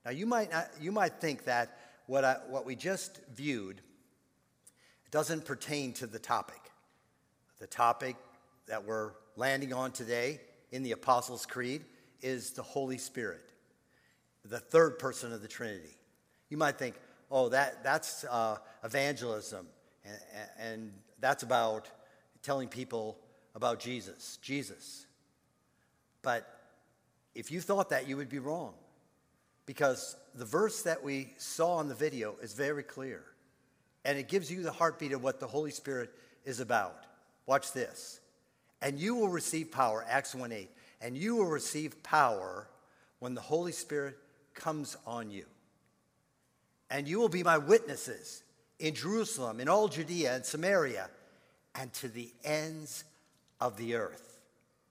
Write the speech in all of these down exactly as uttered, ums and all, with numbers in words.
Now, you might not, you might think that what I, what we just viewed doesn't pertain to the topic. The topic that we're landing on today in the Apostles' Creed is the Holy Spirit, the third person of the Trinity. You might think, oh, that that's uh, evangelism, and, and that's about telling people about Jesus, Jesus. But if you thought that, you would be wrong, because the verse that we saw in the video is very clear, and it gives you the heartbeat of what the Holy Spirit is about. Watch this. And you will receive power, Acts one eight, and you will receive power when the Holy Spirit comes on you. And you will be my witnesses in Jerusalem, in all Judea and Samaria, and to the ends of the earth.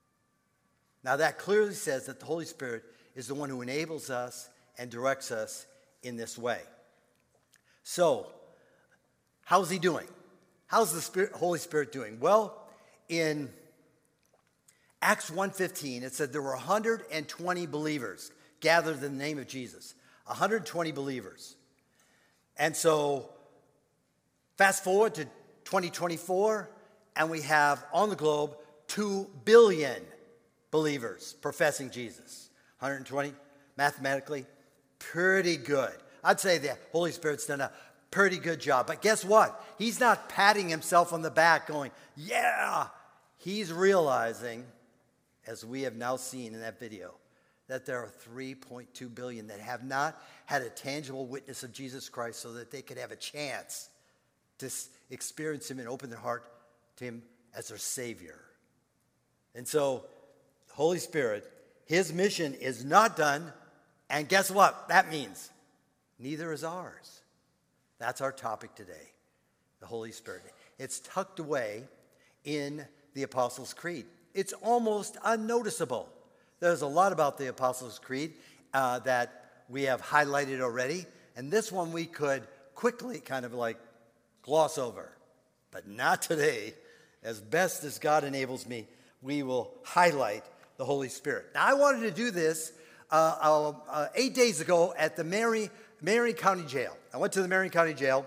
Now that clearly says that the Holy Spirit is the one who enables us and directs us in this way. So, how's he doing? How's the Spirit, Holy Spirit doing? Well, in Acts one fifteen, it said there were one hundred twenty believers gathered in the name of Jesus. one hundred twenty believers. And so, fast forward to twenty twenty-four, and we have on the globe two billion believers professing Jesus. one hundred twenty, mathematically, pretty good. I'd say the Holy Spirit's done a pretty good job. But guess what? He's not patting himself on the back going, yeah. He's realizing, as we have now seen in that video, that there are three point two billion that have not had a tangible witness of Jesus Christ so that they could have a chance to experience him and open their heart to him as their Savior. And so, the Holy Spirit, his mission is not done, and guess what that means? Neither is ours. That's our topic today, the Holy Spirit. It's tucked away in the Apostles' Creed. It's almost unnoticeable. There's a lot about the Apostles' Creed uh, that we have highlighted already, and this one we could quickly kind of like gloss over. But not today. As best as God enables me, we will highlight the Holy Spirit. Now, I wanted to do this uh, uh, uh, eight days ago at the Mary, Marion County Jail. I went to the Marion County Jail.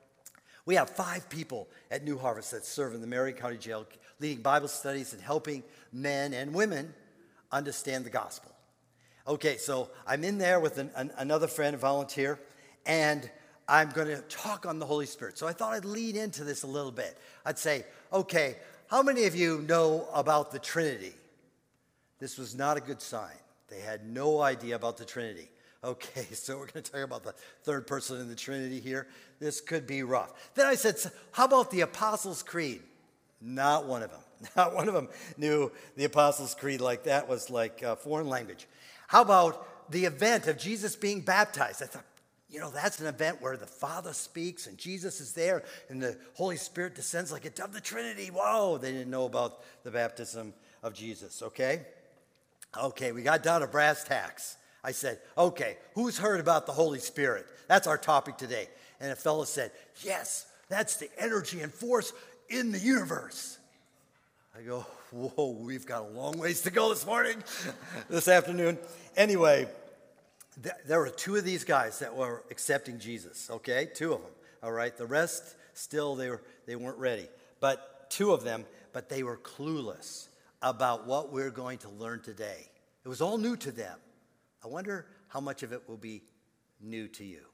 We have five people at New Harvest that serve in the Marion County Jail, leading Bible studies and helping men and women understand the gospel. Okay, so I'm in there with an, an, another friend, a volunteer, and I'm going to talk on the Holy Spirit. So I thought I'd lead into this a little bit. I'd say, okay, how many of you know about the Trinity? This was not a good sign. They had no idea about the Trinity. Okay, so we're going to talk about the third person in the Trinity here. This could be rough. Then I said, how about the Apostles' Creed? Not one of them. Not one of them knew the Apostles' Creed like that was like a foreign language. How about the event of Jesus being baptized? I thought, you know, that's an event where the Father speaks and Jesus is there and the Holy Spirit descends like a dove, the Trinity. Whoa, they didn't know about the baptism of Jesus, okay? Okay, we got down to brass tacks. I said, okay, who's heard about the Holy Spirit? That's our topic today. And a fellow said, yes, that's the energy and force in the universe. I go, whoa, we've got a long ways to go this morning, this afternoon. Anyway, th- there were two of these guys that were accepting Jesus, okay? Two of them, all right? The rest, still, they, were, they weren't ready. But two of them, but they were clueless about what we're going to learn today. It was all new to them. I wonder how much of it will be new to you.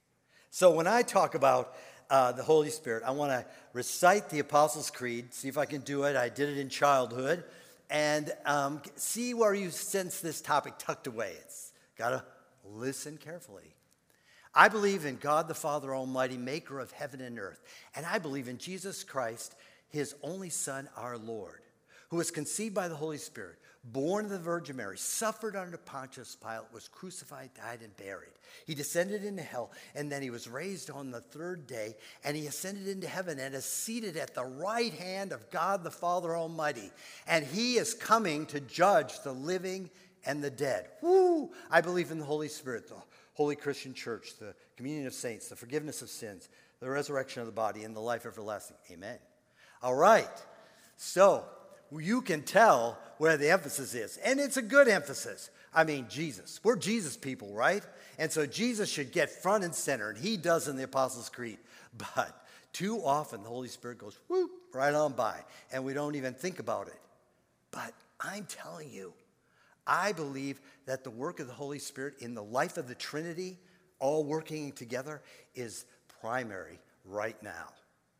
So when I talk about uh, the Holy Spirit, I want to recite the Apostles' Creed, see if I can do it. I did it in childhood. And um, see where you sense this topic tucked away. It's got to listen carefully. I believe in God the Father Almighty, maker of heaven and earth. And I believe in Jesus Christ, his only Son, our Lord, who was conceived by the Holy Spirit, born of the Virgin Mary, suffered under Pontius Pilate, was crucified, died, and buried. He descended into hell, and then he was raised on the third day, and he ascended into heaven and is seated at the right hand of God the Father Almighty. And he is coming to judge the living and the dead. Woo! I believe in the Holy Spirit, the Holy Christian Church, the communion of saints, the forgiveness of sins, the resurrection of the body, and the life everlasting. Amen. All right. So, you can tell where the emphasis is. And it's a good emphasis. I mean, Jesus. We're Jesus people, right? And so Jesus should get front and center, and he does in the Apostles' Creed. But too often the Holy Spirit goes, whoop, right on by, and we don't even think about it. But I'm telling you, I believe that the work of the Holy Spirit in the life of the Trinity, all working together, is primary right now.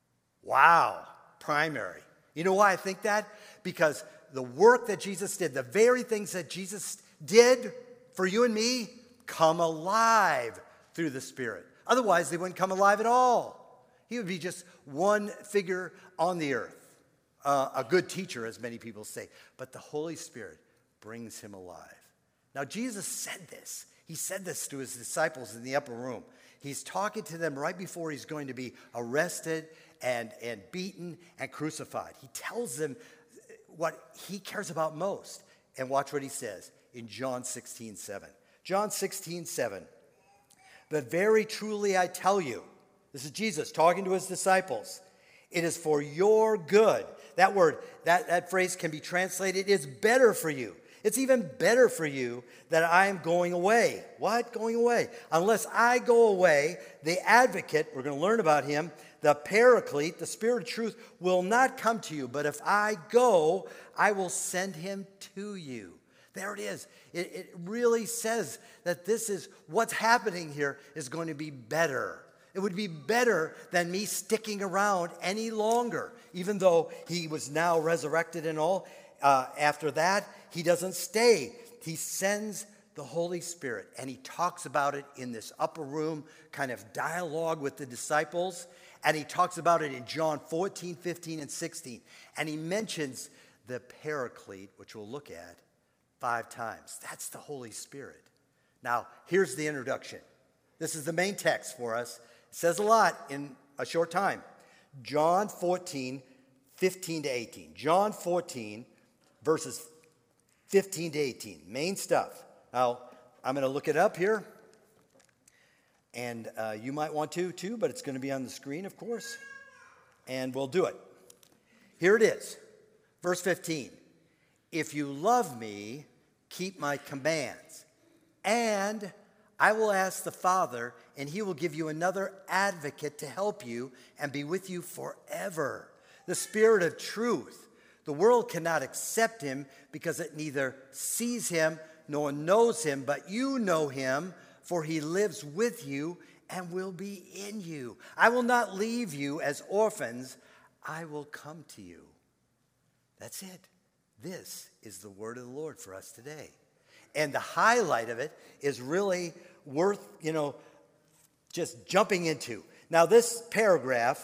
Wow, primary. You know why I think that? Because the work that Jesus did, the very things that Jesus did for you and me, come alive through the Spirit. Otherwise, they wouldn't come alive at all. He would be just one figure on the earth, uh, a good teacher, as many people say. But the Holy Spirit brings him alive. Now, Jesus said this. He said this to his disciples in the upper room. He's talking to them right before he's going to be arrested and, and beaten and crucified. He tells them what he cares about most. And watch what he says in John sixteen seven. John sixteen seven. But very truly I tell you, this is Jesus talking to his disciples, it is for your good. That word, that, that phrase can be translated, it's better for you. It's even better for you that I am going away. What? Going away? Unless I go away, the advocate, we're going to learn about him, the paraclete, the Spirit of truth, will not come to you. But if I go, I will send him to you. There it is. It, it really says that this is what's happening here is going to be better. It would be better than me sticking around any longer, even though he was now resurrected and all. Uh, after that, he doesn't stay. He sends the Holy Spirit, and he talks about it in this upper room kind of dialogue with the disciples, and he talks about it in John fourteen, fifteen, and sixteen, and he mentions the paraclete, which we'll look at, five times. That's the Holy Spirit. Now, here's the introduction. This is the main text for us. It says a lot in a short time. John fourteen, fifteen to eighteen. John fourteen, verses fifteen to eighteen. Main stuff. Now, I'm going to look it up here. And uh, you might want to, too, but it's going to be on the screen, of course. And we'll do it. Here it is. Verse fifteen. If you love me, keep my commands. And I will ask the Father, and he will give you another advocate to help you and be with you forever. The Spirit of truth. The world cannot accept him because it neither sees him nor knows him, but you know him, for he lives with you and will be in you. I will not leave you as orphans. I will come to you. That's it. This is the word of the Lord for us today. And the highlight of it is really worth, you know, just jumping into. Now, this paragraph,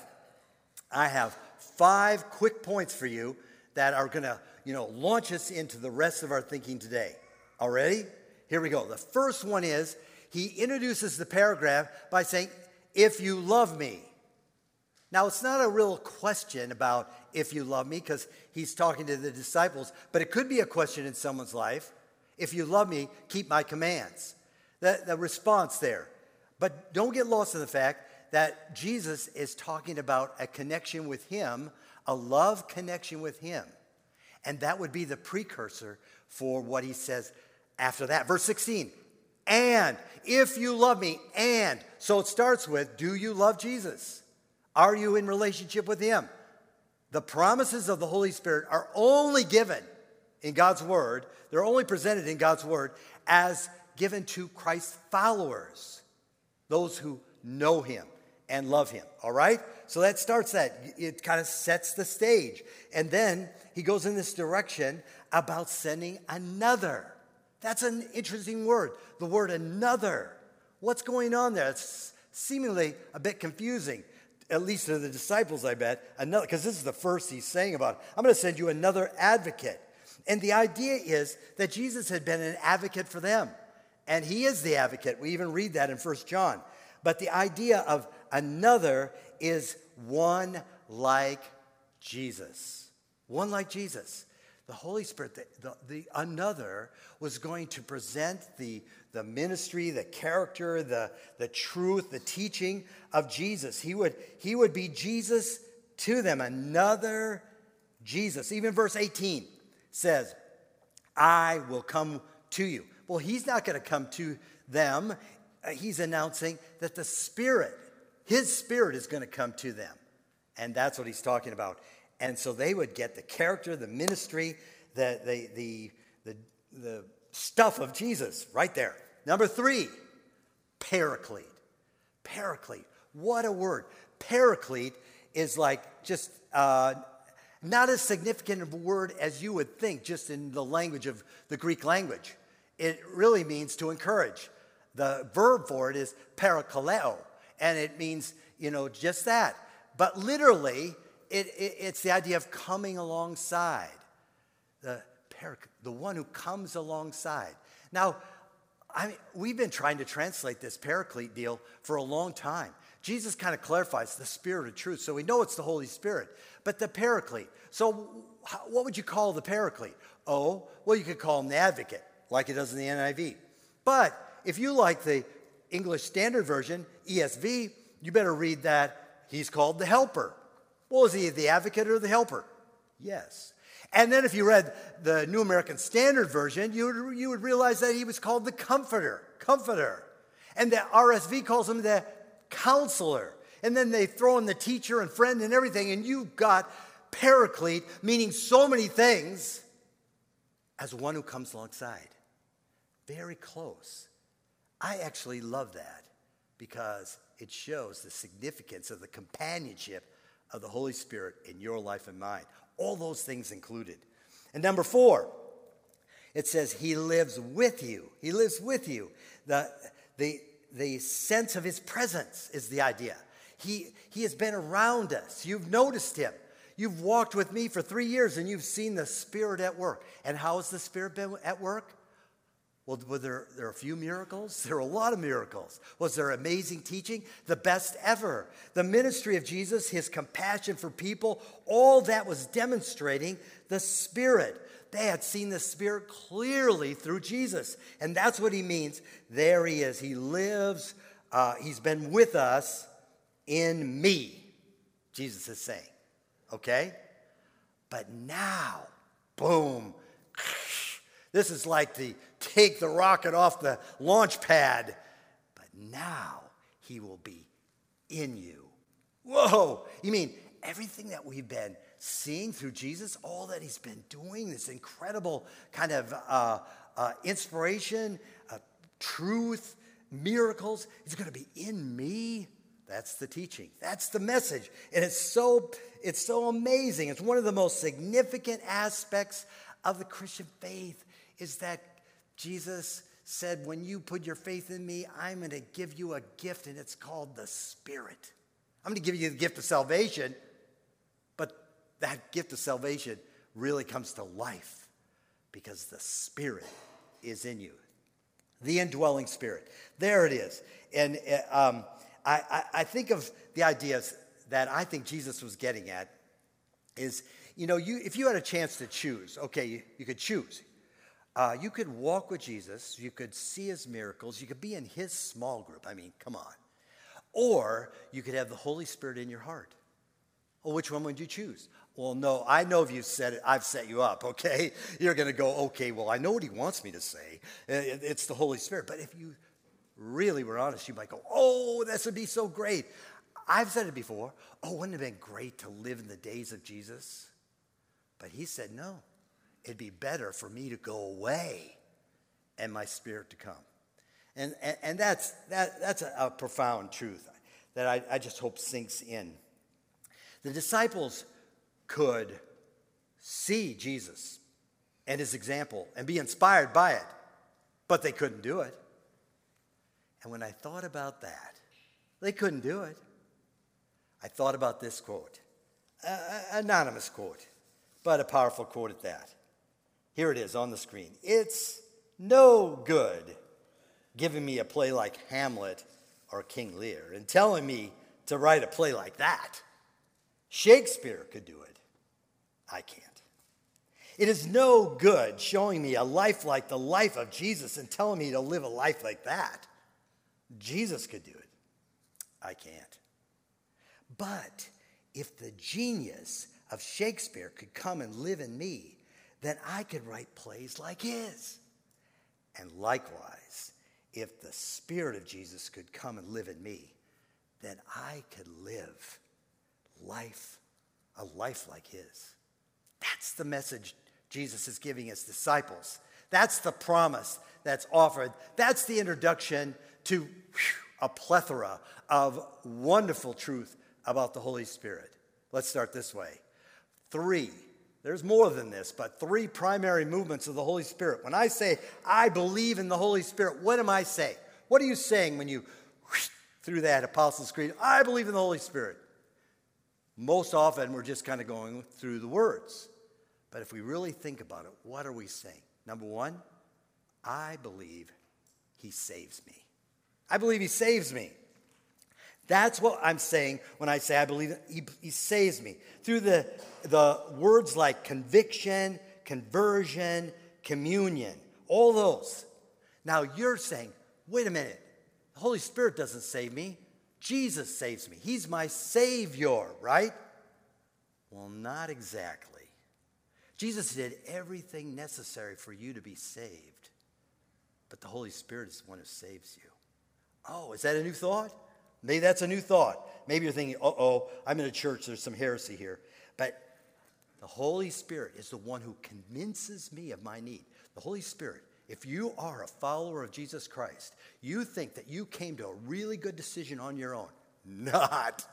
I have five quick points for you that are going to, you know, launch us into the rest of our thinking today. All ready? Here we go. The first one is he introduces the paragraph by saying, if you love me. Now, it's not a real question about if you love me because he's talking to the disciples, but it could be a question in someone's life. If you love me, keep my commands. The, the response there. But don't get lost in the fact that Jesus is talking about a connection with him, a love connection with him. And that would be the precursor for what he says after that. Verse sixteen, and if you love me, and. So it starts with, do you love Jesus? Are you in relationship with him? The promises of the Holy Spirit are only given in God's word. They're only presented in God's word as given to Christ's followers, those who know him and love him, all right? So that starts that. It kind of sets the stage. And then he goes in this direction about sending another. That's an interesting word, the word another. What's going on there? It's seemingly a bit confusing, at least to the disciples, I bet. Another, because this is the first he's saying about it. I'm going to send you another advocate. And the idea is that Jesus had been an advocate for them. And he is the advocate. We even read that in First John. But the idea of another is one like Jesus. One like Jesus. The Holy Spirit, the, the, the another, was going to present the, the ministry, the character, the, the truth, the teaching of Jesus. He would, he would be Jesus to them. Another Jesus. Even verse eighteen says, I will come to you. Well, he's not going to come to them. Uh, he's announcing that the Spirit, his Spirit is going to come to them. And that's what he's talking about. And so they would get the character, the ministry, the, the, the, the, the stuff of Jesus right there. Number three, Paraclete. Paraclete. What a word. Paraclete is like just uh, not as significant of a word as you would think just in the language of the Greek language. It really means to encourage. The verb for it is parakaleo, and it means, you know, just that. But literally, it, it, it's the idea of coming alongside. The, parac- the one who comes alongside. Now, I mean, we've been trying to translate this Paraclete deal for a long time. Jesus kind of clarifies the Spirit of truth, so we know it's the Holy Spirit. But the Paraclete, so what would you call the Paraclete? Oh, well, you could call him the Advocate, like it does in the N I V. But if you like the English Standard Version, E S V, you better read that he's called the Helper. Well, is he the Advocate or the Helper? Yes. And then if you read the New American Standard Version, you would, you would realize that he was called the Comforter, Comforter. And the R S V calls him the Counselor. And then they throw in the teacher and friend and everything, and you've got Paraclete, meaning so many things, as one who comes alongside. Very close. I actually love that because it shows the significance of the companionship of the Holy Spirit in your life and mine. All those things included. And number four, it says he lives with you. He lives with you. The, the, the sense of his presence is the idea. He, he has been around us. You've noticed him. You've walked with me for three years and you've seen the Spirit at work. And how has the Spirit been at work? Well, were there, there are a few miracles? There were a lot of miracles. Was there amazing teaching? The best ever. The ministry of Jesus, his compassion for people, all that was demonstrating the Spirit. They had seen the Spirit clearly through Jesus. And that's what he means. There he is. He lives. Uh, he's been with us in me, Jesus is saying. Okay? But now, boom. This is like the take the rocket off the launch pad. But now he will be in you. Whoa! You mean everything that we've been seeing through Jesus, all that he's been doing, this incredible kind of uh, uh, inspiration, uh, truth, miracles, is going to be in me? That's the teaching. That's the message. And it's so, it's so amazing. It's one of the most significant aspects of the Christian faith is that Jesus said, when you put your faith in me, I'm going to give you a gift, and it's called the Spirit. I'm going to give you the gift of salvation, but that gift of salvation really comes to life because the Spirit is in you. The indwelling Spirit. There it is. And um, I, I, I think of the ideas that I think Jesus was getting at is, you know, you if you had a chance to choose, okay, you, you could choose. Uh, you could walk with Jesus. You could see his miracles. You could be in his small group. I mean, come on. Or you could have the Holy Spirit in your heart. Well, which one would you choose? Well, no, I know if you said it, I've set you up, okay? You're going to go, okay, well, I know what he wants me to say. It's the Holy Spirit. But if you really were honest, you might go, oh, this would be so great. I've said it before. Oh, wouldn't it have been great to live in the days of Jesus? But he said, no. It'd be better for me to go away and my Spirit to come. And, and, and that's, that, that's a, a profound truth that I, I just hope sinks in. The disciples could see Jesus and his example and be inspired by it, but they couldn't do it. And when I thought about that, they couldn't do it. I thought about this quote, an anonymous quote, but a powerful quote at that. Here it is on the screen. It's no good giving me a play like Hamlet or King Lear and telling me to write a play like that. Shakespeare could do it. I can't. It is no good showing me a life like the life of Jesus and telling me to live a life like that. Jesus could do it. I can't. But if the genius of Shakespeare could come and live in me, then I could write plays like his. And likewise, if the Spirit of Jesus could come and live in me, then I could live life, a life like his. That's the message Jesus is giving his disciples. That's the promise that's offered. That's the introduction to whew, a plethora of wonderful truth about the Holy Spirit. Let's start this way. Three, there's more than this, but three primary movements of the Holy Spirit. When I say, I believe in the Holy Spirit, what am I saying? What are you saying when you, whoosh, through that Apostles' Creed, I believe in the Holy Spirit? Most often, we're just kind of going through the words. But if we really think about it, what are we saying? Number one, I believe he saves me. I believe he saves me. That's what I'm saying when I say I believe he, he saves me. Through the, the words like conviction, conversion, communion, all those. Now you're saying, wait a minute, the Holy Spirit doesn't save me. Jesus saves me. He's my Savior, right? Well, not exactly. Jesus did everything necessary for you to be saved. But the Holy Spirit is the one who saves you. Oh, is that a new thought? Maybe that's a new thought. Maybe you're thinking, uh-oh, I'm in a church, there's some heresy here. But the Holy Spirit is the one who convinces me of my need. The Holy Spirit, if you are a follower of Jesus Christ, you think that you came to a really good decision on your own. Not.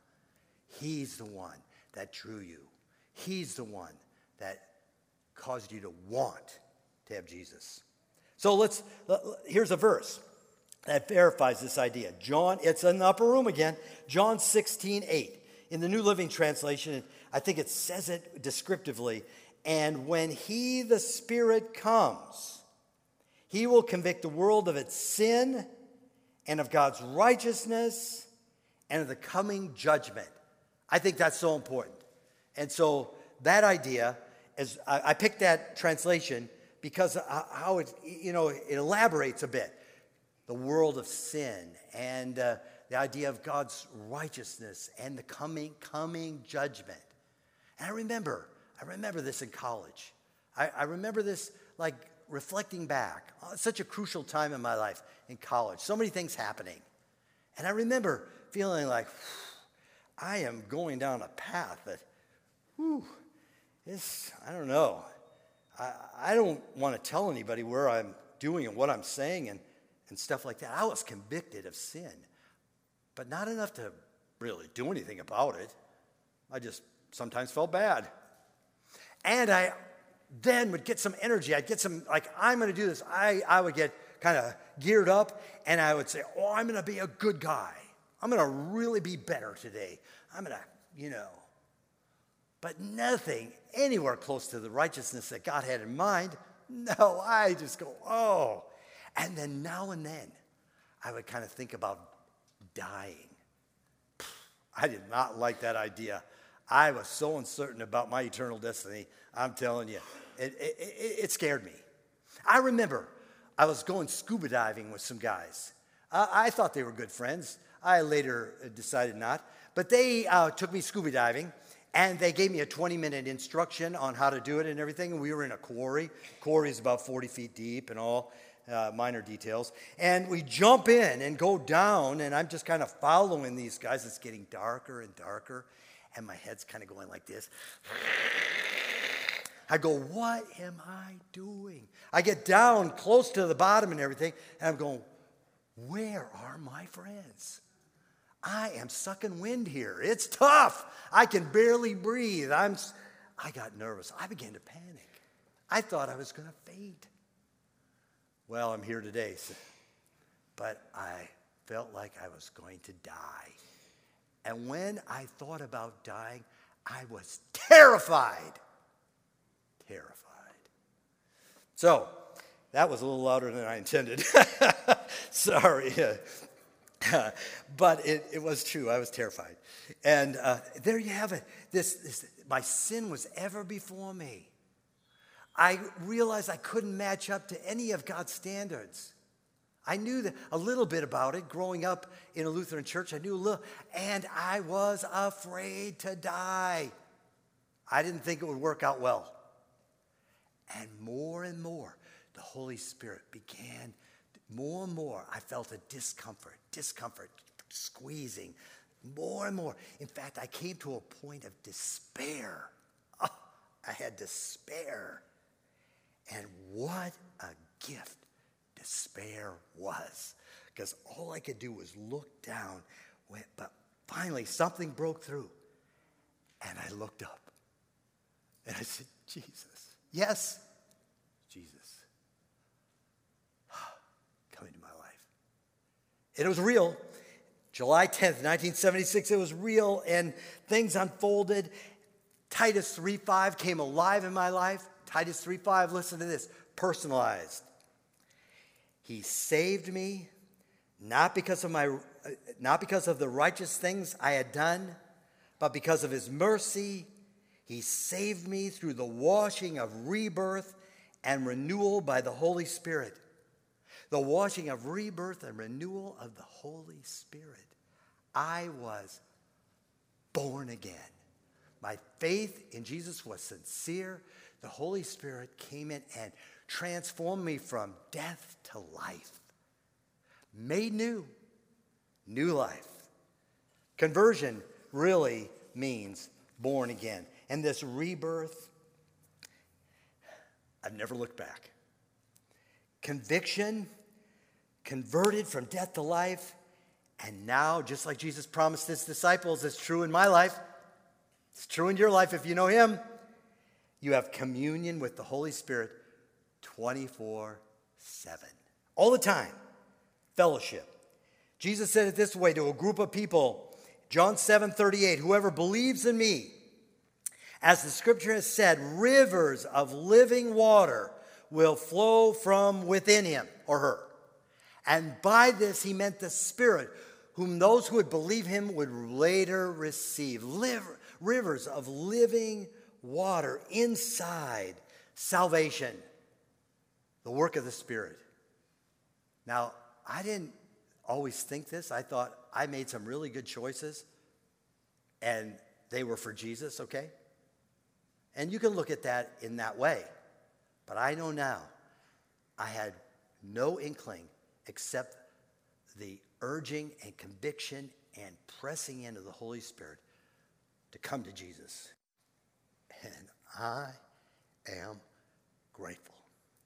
He's the one that drew you. He's the one that caused you to want to have Jesus. So let's, here's a verse that verifies this idea. John, it's in the upper room again, John sixteen eight. In the New Living Translation, I think it says it descriptively. And when he, the Spirit, comes, he will convict the world of its sin and of God's righteousness and of the coming judgment. I think that's so important. And so that idea, is I, I picked that translation because how it, you know, it elaborates a bit. The world of sin and uh, the idea of God's righteousness and the coming coming judgment. And I remember, I remember this in college. I, I remember this like reflecting back. Oh, it's such a crucial time in my life in college. So many things happening. And I remember feeling like, I am going down a path that, whew, this, I don't know. I, I don't want to tell anybody where I'm doing and what I'm saying and and stuff like that. I was convicted of sin, but not enough to really do anything about it. I just sometimes felt bad. And I then would get some energy. I'd get some, like, I'm going to do this. I, I would get kind of geared up, and I would say, oh, I'm going to be a good guy. I'm going to really be better today. I'm going to, you know. But nothing anywhere close to the righteousness that God had in mind. No, I just go, oh. And then now and then, I would kind of think about dying. I did not like that idea. I was so uncertain about my eternal destiny. I'm telling you, it, it, it, it scared me. I remember I was going scuba diving with some guys. Uh, I thought they were good friends. I later decided not. But they uh, took me scuba diving, and they gave me a twenty-minute instruction on how to do it and everything. And we were in a quarry. Quarry is about forty feet deep and all. Uh, minor details. And we jump in and go down, and I'm just kind of following these guys. It's getting darker and darker, and my head's kind of going like this. I go, what am I doing? I get down close to the bottom and everything, and I'm going, where are my friends? I am sucking wind here. It's tough. I can barely breathe. I'm, I got nervous. I began to panic. I thought I was going to faint. Well, I'm here today, but I felt like I was going to die. And when I thought about dying, I was terrified. Terrified. So, that was a little louder than I intended. Sorry. But it, it was true. I was terrified. And uh, there you have it. This, this, my sin was ever before me. I realized I couldn't match up to any of God's standards. I knew that a little bit about it growing up in a Lutheran church. I knew a little, and I was afraid to die. I didn't think it would work out well. And more and more, the Holy Spirit began more and more. I felt a discomfort, discomfort, squeezing more and more. In fact, I came to a point of despair. Oh, I had despair. And what a gift despair was. Because all I could do was look down. But finally, something broke through. And I looked up. And I said, Jesus. Yes, Jesus. Come into my life. And it was real. July tenth, nineteen seventy-six, it was real. And things unfolded. Titus three five came alive in my life. Titus three five, listen to this. Personalized. He saved me, not because of my, not because of the righteous things I had done, but because of his mercy. He saved me through the washing of rebirth and renewal by the Holy Spirit. The washing of rebirth and renewal of the Holy Spirit. I was born again. My faith in Jesus was sincere. The Holy Spirit came in and transformed me from death to life. Made new. New life. Conversion really means born again. And this rebirth, I've never looked back. Conviction, converted from death to life, and now, just like Jesus promised his disciples, it's true in my life. It's true in your life if you know him. You have communion with the Holy Spirit twenty-four seven. All the time. Fellowship. Jesus said it this way to a group of people. John seven thirty-eight, whoever believes in me, as the scripture has said, rivers of living water will flow from within him or her. And by this he meant the Spirit, whom those who would believe him would later receive. Live, rivers of living water inside salvation, the work of the Spirit. Now, I didn't always think this. I thought I made some really good choices, and they were for Jesus, okay? And you can look at that in that way. But I know now I had no inkling except the urging and conviction and pressing into the Holy Spirit to come to Jesus. And I am grateful.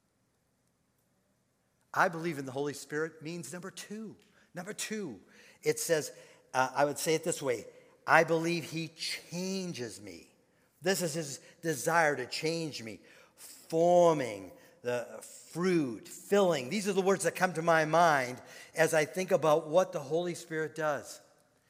I believe in the Holy Spirit means number two. Number two, it says, uh, I would say it this way, I believe he changes me. This is his desire to change me, forming the fruit, filling. These are the words that come to my mind as I think about what the Holy Spirit does.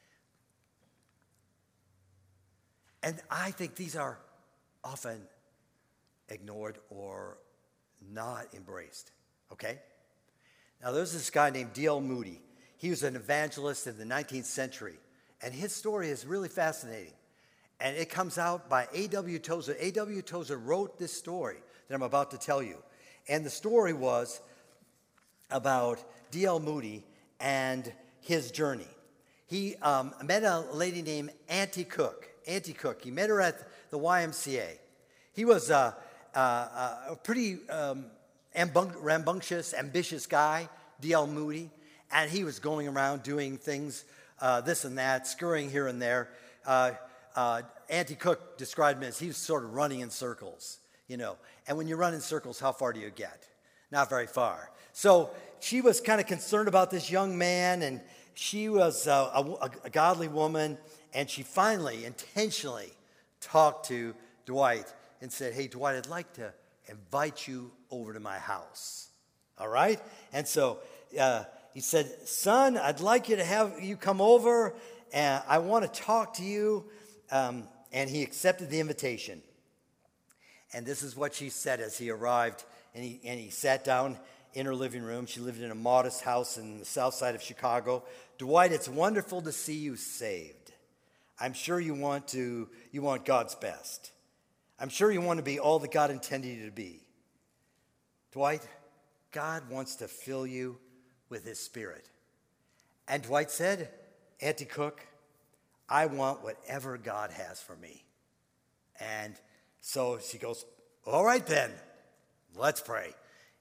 And I think these are often ignored or not embraced, okay? Now, there's this guy named D L Moody. He was an evangelist in the nineteenth century, and his story is really fascinating. And it comes out by A W Tozer. A W Tozer wrote this story that I'm about to tell you. And the story was about D L Moody and his journey. He um, met a lady named Auntie Cook. Auntie Cook. He met her at the Y M C A. He was uh, uh, a pretty um, rambunctious, ambitious guy, D L Moody. And he was going around doing things, uh, this and that, scurrying here and there. Uh, Uh, Auntie Cook described him as he was sort of running in circles, you know. And when you run in circles, how far do you get? Not very far. So she was kind of concerned about this young man, and she was uh, a, a godly woman, and she finally, intentionally talked to Dwight and said, hey, Dwight, I'd like to invite you over to my house, all right? And so uh, he said, son, I'd like you to have you come over, and I want to talk to you. Um, and he accepted the invitation. And this is what she said as he arrived. And he, and he sat down in her living room. She lived in a modest house in the south side of Chicago. Dwight, it's wonderful to see you saved. I'm sure you want to, you want God's best. I'm sure you want to be all that God intended you to be. Dwight, God wants to fill you with his Spirit. And Dwight said, Auntie Cook, I want whatever God has for me. And so she goes, all right then, let's pray.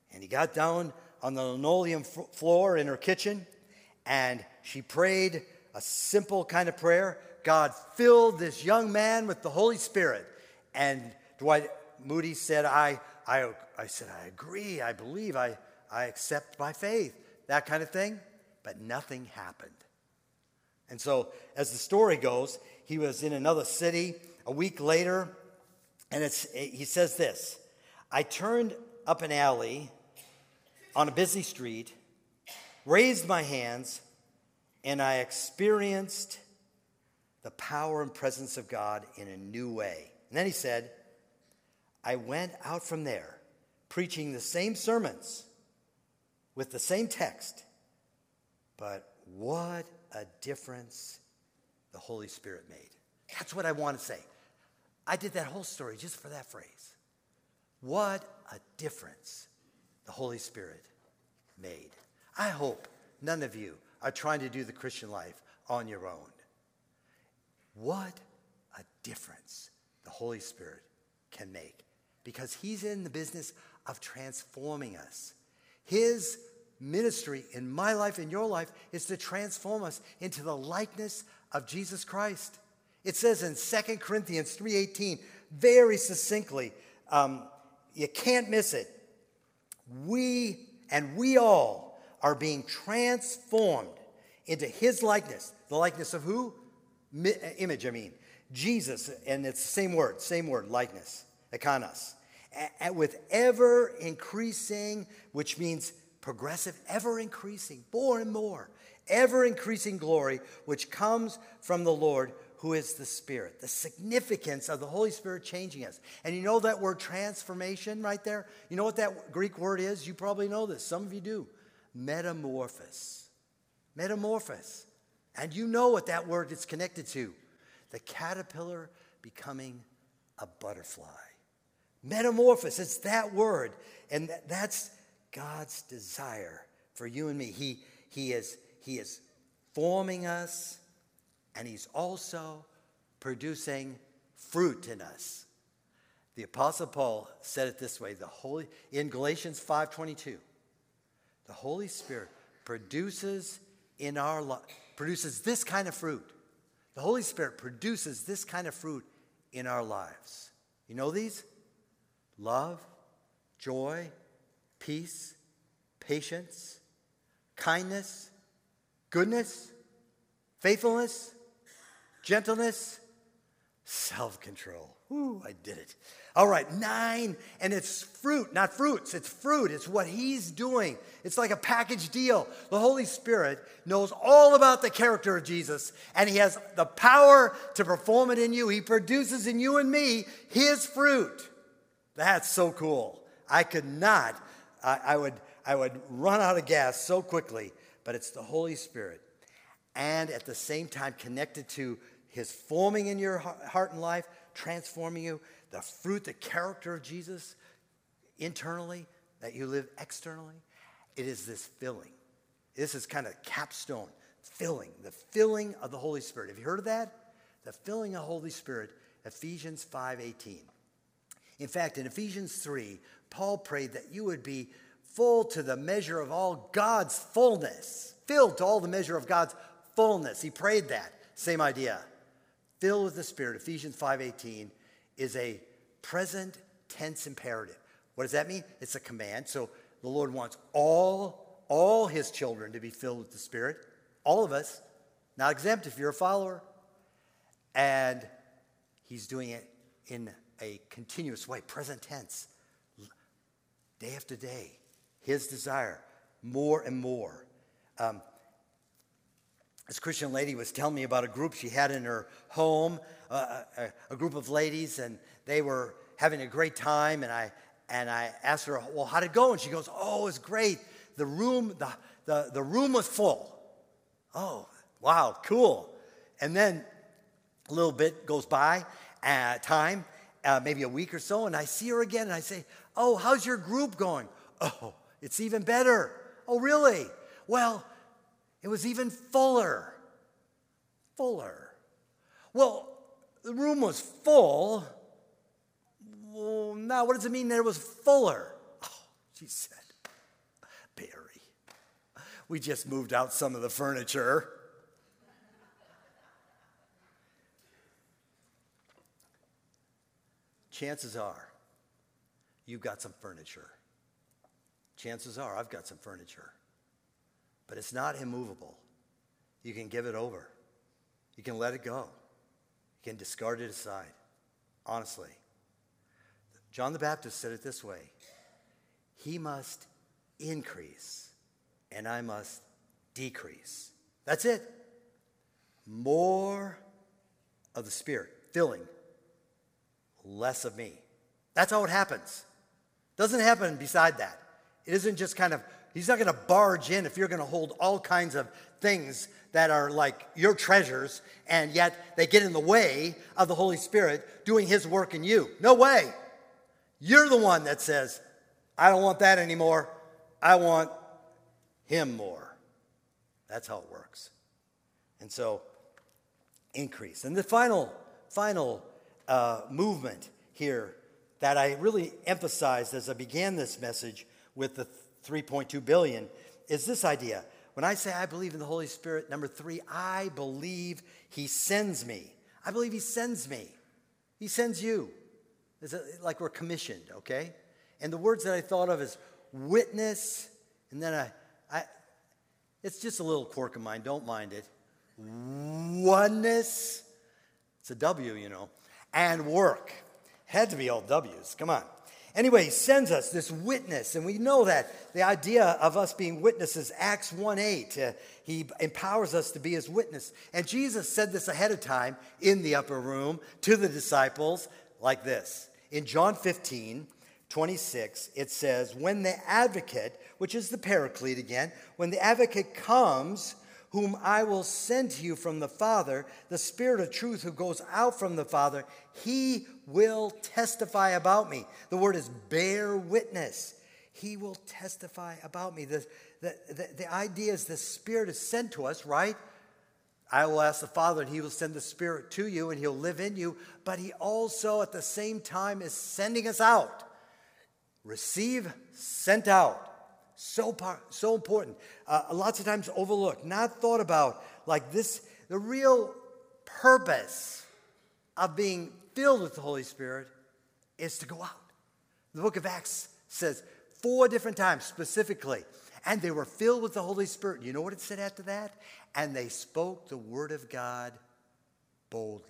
And he got down on the linoleum f- floor in her kitchen, and she prayed a simple kind of prayer. God filled this young man with the Holy Spirit. And Dwight Moody said, I, I, I said, I agree, I believe, I, I accept by faith, that kind of thing. But nothing happened. And so, as the story goes, he was in another city a week later, and it's, he says this, I turned up an alley on a busy street, raised my hands, and I experienced the power and presence of God in a new way. And then he said, I went out from there, preaching the same sermons with the same text, but what a difference the Holy Spirit made. That's what I want to say. I did that whole story just for that phrase. What a difference the Holy Spirit made. I hope none of you are trying to do the Christian life on your own. What a difference the Holy Spirit can make, because he's in the business of transforming us. His ministry in my life, in your life, is to transform us into the likeness of Jesus Christ. It says in Second Corinthians three eighteen, very succinctly, um, you can't miss it. We, and we all, are being transformed into his likeness. The likeness of who? Mi- image, I mean. Jesus, and it's the same word, same word, likeness, ikanos. And with ever increasing, which means progressive, ever increasing, more and more, ever increasing glory, which comes from the Lord, who is the Spirit. The significance of the Holy Spirit changing us. And you know that word transformation right there? You know what that Greek word is? You probably know this. Some of you do. Metamorphosis. Metamorphosis. And you know what that word is connected to. The caterpillar becoming a butterfly. Metamorphosis, it's that word. And that's God's desire for you and me. He, he, is, he is forming us, and he's also producing fruit in us. The Apostle Paul said it this way, the Holy in Galatians five twenty-two, the Holy Spirit produces in our life, produces this kind of fruit. The Holy Spirit produces this kind of fruit in our lives. You know these? Love, joy, peace, patience, kindness, goodness, faithfulness, gentleness, self-control. Ooh, I did it. All right, nine, and it's fruit, not fruits. It's fruit. It's what he's doing. It's like a package deal. The Holy Spirit knows all about the character of Jesus, and he has the power to perform it in you. He produces in you and me his fruit. That's so cool. I could not, I, I would, I would run out of gas so quickly, but it's the Holy Spirit. And at the same time connected to his forming in your heart and life, transforming you, the fruit, the character of Jesus internally, that you live externally. It is this filling. This is kind of capstone, filling, the filling of the Holy Spirit. Have you heard of that? The filling of the Holy Spirit, Ephesians five eighteen. In fact, in Ephesians three, Paul prayed that you would be full to the measure of all God's fullness, filled to all the measure of God's fullness. He prayed that. Same idea. Filled with the Spirit, Ephesians five eighteen, is a present tense imperative. What does that mean? It's a command. So the Lord wants all, all his children to be filled with the Spirit. All of us, not exempt if you're a follower. And he's doing it in a continuous way, present tense, day after day. His desire, more and more. Um, This Christian lady was telling me about a group she had in her home, uh, a, a group of ladies, and they were having a great time. And I and I asked her, "Well, how'd it go?" And she goes, "Oh, it was great. The room, the the, the room was full." Oh, wow, cool. And then a little bit goes by, uh, time, uh, maybe a week or so, and I see her again, and I say, "Oh, how's your group going?" "Oh, it's even better." "Oh, really?" "Well, it was even fuller." Fuller. "Well, the room was full. Well, now what does it mean that it was fuller?" "Oh," she said, We just moved out some of the furniture. Chances are you've got some furniture. Chances are I've got some furniture. But it's not immovable. You can give it over. You can let it go. You can discard it aside. Honestly. John the Baptist said it this way. He must increase, and I must decrease. That's it. More of the Spirit, filling, less of me. That's how it happens. Doesn't happen beside that. It isn't just kind of, he's not going to barge in if you're going to hold all kinds of things that are like your treasures, and yet they get in the way of the Holy Spirit doing his work in you. No way. You're the one that says, I don't want that anymore. I want him more. That's how it works. And so, increase. And the final, final uh, movement here that I really emphasized as I began this message with the three point two billion is this idea. When I say I believe in the Holy Spirit, number three, I believe he sends me. I believe he sends me. He sends you. It's like we're commissioned, okay? And the words that I thought of is witness, and then I, I, it's just a little quirk of mine, don't mind it. Oneness, it's a W, you know, and work. Had to be all W's, come on. Anyway, he sends us this witness, and we know that the idea of us being witnesses, Acts one eight, uh, he empowers us to be his witness. And Jesus said this ahead of time in the upper room to the disciples like this. In John fifteen, twenty-six, it says, when the advocate, which is the paraclete again, when the advocate comes, whom I will send to you from the Father, the Spirit of truth who goes out from the Father, he will testify about me. The word is bear witness. He will testify about me. The, the, the, the idea is the Spirit is sent to us, right? I will ask the Father, and he will send the Spirit to you, and he'll live in you. But he also, at the same time, is sending us out. Receive, sent out. So par- so important. Uh, lots of times overlooked, not thought about like this. The real purpose of being filled with the Holy Spirit is to go out. The book of Acts says four different times specifically, and they were filled with the Holy Spirit. You know what it said after that? And they spoke the word of God boldly.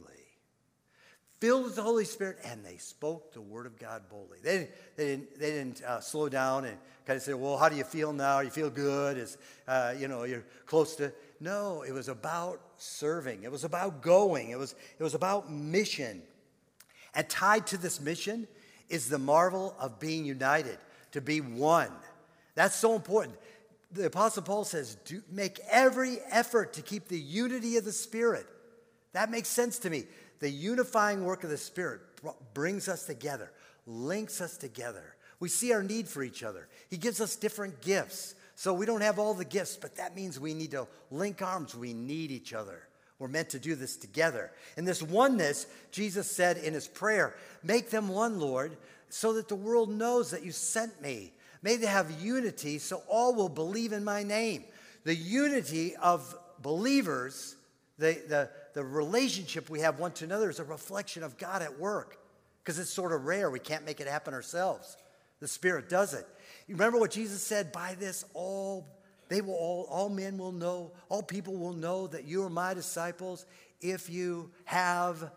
Filled with the Holy Spirit, and they spoke the word of God boldly. They didn't, they didn't, they didn't uh, slow down and kind of say, well, how do you feel now? You feel good? Is, uh, you know, you're close to... No, it was about serving. It was about going. It was, it was about mission. And tied to this mission is the marvel of being united, to be one. That's so important. The Apostle Paul says, do, make every effort to keep the unity of the Spirit. That makes sense to me. The unifying work of the Spirit brings us together, links us together. We see our need for each other. He gives us different gifts. So we don't have all the gifts, but that means we need to link arms. We need each other. We're meant to do this together. And this oneness, Jesus said in his prayer, make them one, Lord, so that the world knows that you sent me. May they have unity so all will believe in my name. The unity of believers, the, the, the relationship we have one to another is a reflection of God at work, because it's sort of rare. We can't make it happen ourselves. The Spirit does it. You remember what Jesus said? By this all they will all, all men will know, all people will know that you are my disciples if you have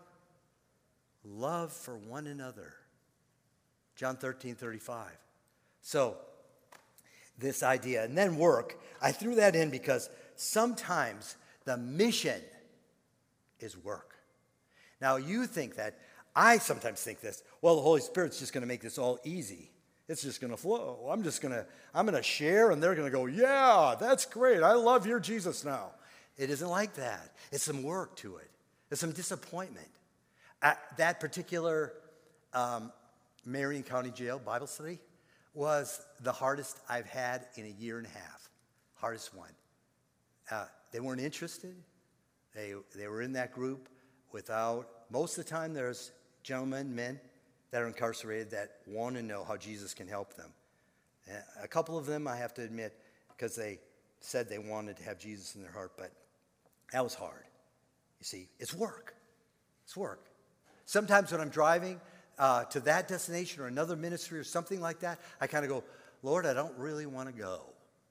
love for one another. John thirteen thirty-five. So, this idea, and then work, I threw that in because sometimes the mission is work. Now, you think that, I sometimes think this, well, the Holy Spirit's just going to make this all easy. It's just going to flow. I'm just going to, I'm going to share, and they're going to go, yeah, that's great. I love your Jesus now. It isn't like that. It's some work to it. There's some disappointment. At that particular um, Marion County Jail Bible study was the hardest I've had in a year and a half. Hardest one. Uh, they weren't interested. They, they were in that group without, most of the time there's gentlemen, men, that are incarcerated that want to know how Jesus can help them. A couple of them, I have to admit, because they said they wanted to have Jesus in their heart, but that was hard. You see, it's work. It's work. Sometimes when I'm driving uh, to that destination or another ministry or something like that, I kind of go, Lord, I don't really want to go.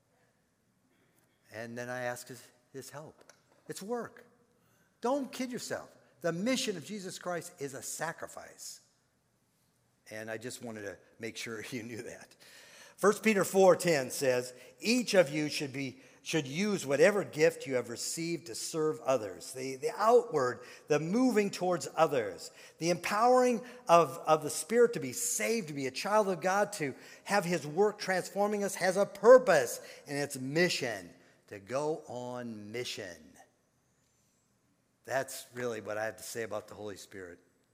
And then I ask his, his help. It's work. Don't kid yourself. The mission of Jesus Christ is a sacrifice. And I just wanted to make sure you knew that. First Peter four ten says, each of you should be should use whatever gift you have received to serve others. The, the outward, the moving towards others, the empowering of, of the Spirit to be saved, to be a child of God, to have his work transforming us has a purpose, and it's mission, to go on mission. That's really what I have to say about the Holy Spirit.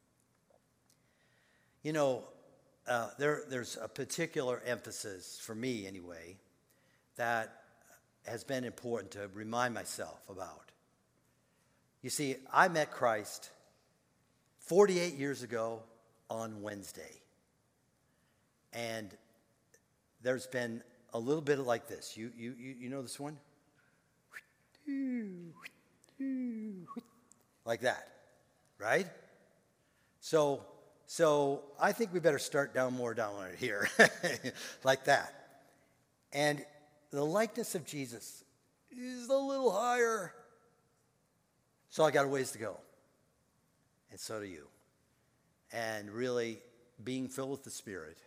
You know, uh, there, there's a particular emphasis, for me anyway, that has been important to remind myself about. You see, I met Christ forty-eight years ago on Wednesday. And there's been a little bit of like this. You, you, you, you know this one? Like that, right? So, so I think we better start down more down right here, like that. And the likeness of Jesus is a little higher. So I got a ways to go. And so do you. And really, being filled with the Spirit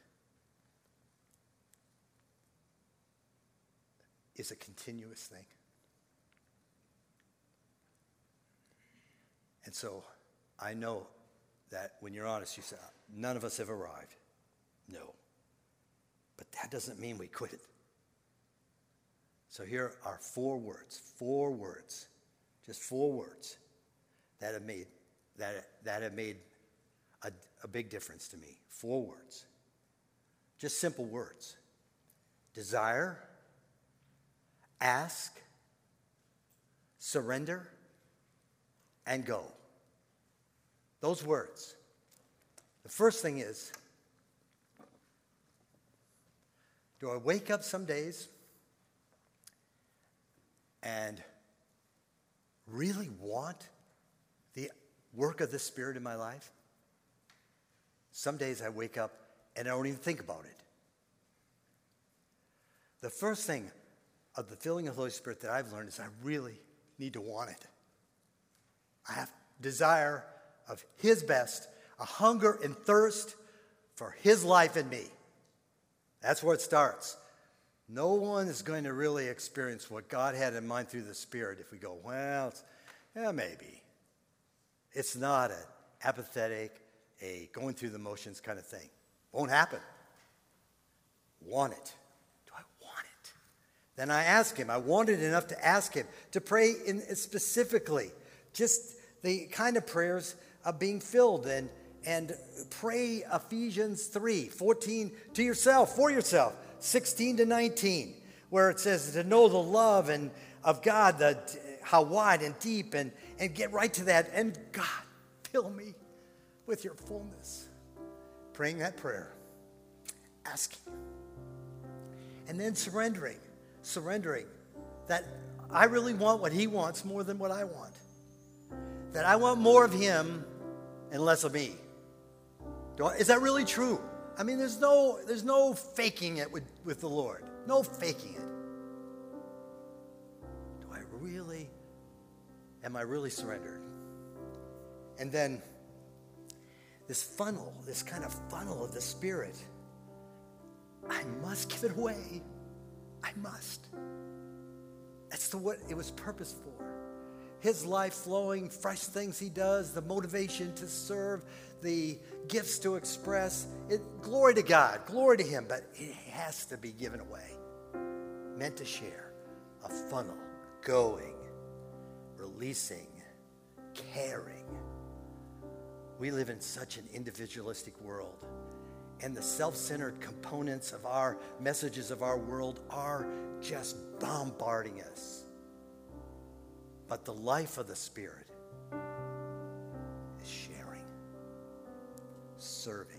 is a continuous thing. And so I know that when you're honest, you say, none of us have arrived. No. But that doesn't mean we quit it. So here are four words, four words, just four words that have made that that have made a, a big difference to me. Four words, just simple words: desire, ask, surrender, and go. Those words. The first thing is, do I wake up some days and really want the work of the Spirit in my life? Some days I wake up and I don't even think about it. The first thing of the filling of the Holy Spirit that I've learned is I really need to want it. I have desire of his best, a hunger and thirst for his life in me. That's where it starts. No one is going to really experience what God had in mind through the Spirit if we go, well, it's, yeah, maybe. It's not an apathetic, a going through the motions kind of thing. Won't happen. Want it. Do I want it? Then I ask him. I wanted enough to ask him, to pray in specifically, just the kind of prayers of being filled, and, and pray Ephesians three, fourteen to yourself, for yourself. sixteen to nineteen, where it says to know the love and of God, the, how wide and deep, and, and get right to that. And God, fill me with your fullness. Praying that prayer, asking, and then surrendering, surrendering that I really want what he wants more than what I want. That I want more of him and less of me. Do I, is that really true? I mean, there's no, there's no faking it with, with the Lord. No faking it. Do I really, am I really surrendered? And then this funnel, this kind of funnel of the Spirit, I must give it away. I must. That's the what it was purposed for. His life flowing, fresh things he does, the motivation to serve, the gifts to express. It, glory to God, glory to him, but it has to be given away. Meant to share. A funnel, going, releasing, caring. We live in such an individualistic world, and the self-centered components of our messages of our world are just bombarding us. But the life of the Spirit is sharing, serving,